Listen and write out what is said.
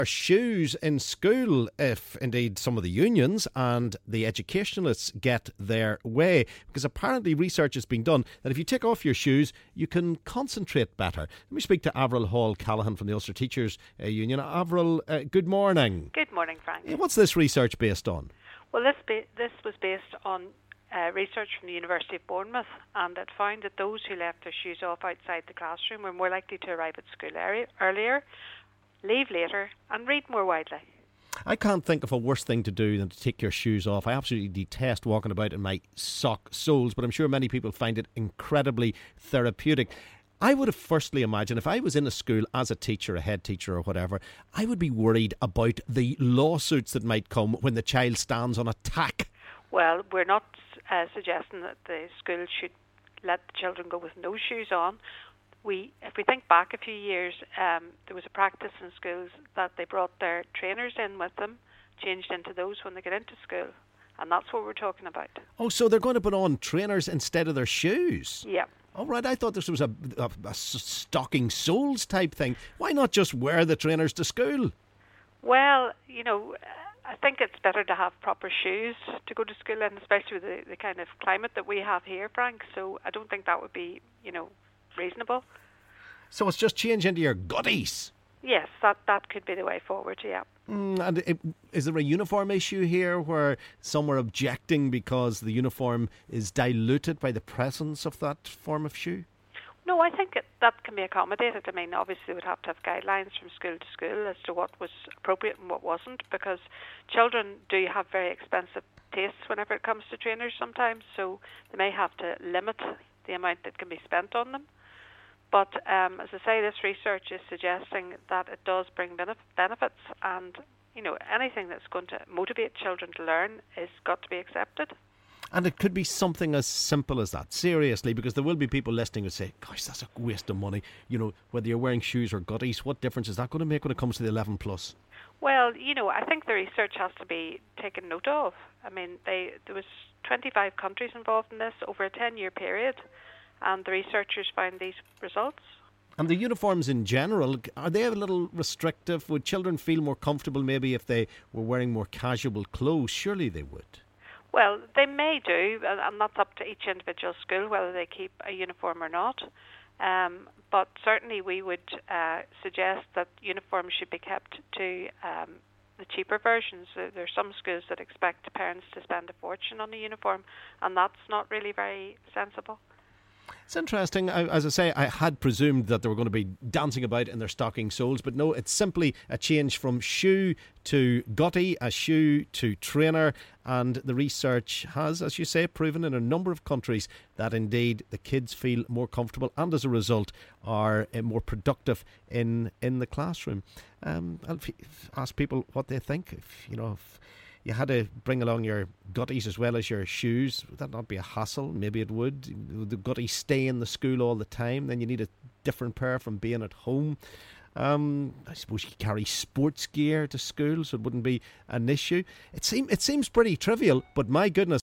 shoes in school if indeed some of the unions and the educationalists get their way, because apparently research has been done that if you take off your shoes you can concentrate better. Let me speak to Avril Hall-Callahan from the Ulster Teachers Union. Avril, good morning. Good morning, Frank. What's this research based on? Well, this was based on research from the University of Bournemouth, and it found that those who left their shoes off outside the classroom were more likely to arrive at school earlier, leave later and read more widely. I can't think of a worse thing to do than to take your shoes off. I absolutely detest walking about in my sock soles, but I'm sure many people find it incredibly therapeutic. I would have firstly imagined if I was in a school as a teacher, a head teacher or whatever, I would be worried about the lawsuits that might come when the child stands on a tack. Well, we're not suggesting that the school should let the children go with no shoes on. If we think back a few years, there was a practice in schools that they brought their trainers in with them, changed into those when they get into school. And that's what we're talking about. Oh, so they're going to put on trainers instead of their shoes? Yeah. All right, I thought this was a stocking soles type thing. Why not just wear the trainers to school? Well, I think it's better to have proper shoes to go to school, and especially with the kind of climate that we have here, Frank. So I don't think that would be, reasonable. So it's just change into your gutties? Yes, that could be the way forward, yeah. Is there a uniform issue here where some are objecting because the uniform is diluted by the presence of that form of shoe? No, I think that can be accommodated. I mean, obviously we would have to have guidelines from school to school as to what was appropriate and what wasn't, because children do have very expensive tastes whenever it comes to trainers sometimes, so they may have to limit the amount that can be spent on them. But as I say, this research is suggesting that it does bring benefits, and anything that's going to motivate children to learn is got to be accepted. And it could be something as simple as that, seriously, because there will be people listening who say, gosh, that's a waste of money. Whether you're wearing shoes or gutties, what difference is that going to make when it comes to the 11 plus? Well, I think the research has to be taken note of. I mean, there was 25 countries involved in this over a 10-year period, and the researchers found these results. And the uniforms in general, are they a little restrictive? Would children feel more comfortable maybe if they were wearing more casual clothes? Surely they would. Well, they may do, and that's up to each individual school whether they keep a uniform or not. But certainly we would suggest that uniforms should be kept to the cheaper versions. There are some schools that expect parents to spend a fortune on a uniform, and that's not really very sensible. It's interesting. As I say, I had presumed that they were going to be dancing about in their stocking soles, but no, it's simply a change from shoe to gutty, a shoe to trainer, and the research has, as you say, proven in a number of countries that indeed the kids feel more comfortable and as a result are more productive in the classroom. I'll ask people what they think. If you had to bring along your gutties as well as your shoes, would that not be a hassle? Maybe it would. Would the gutties stay in the school all the time? Then you need a different pair from being at home. I suppose you could carry sports gear to school, so it wouldn't be an issue. It seems pretty trivial, but my goodness.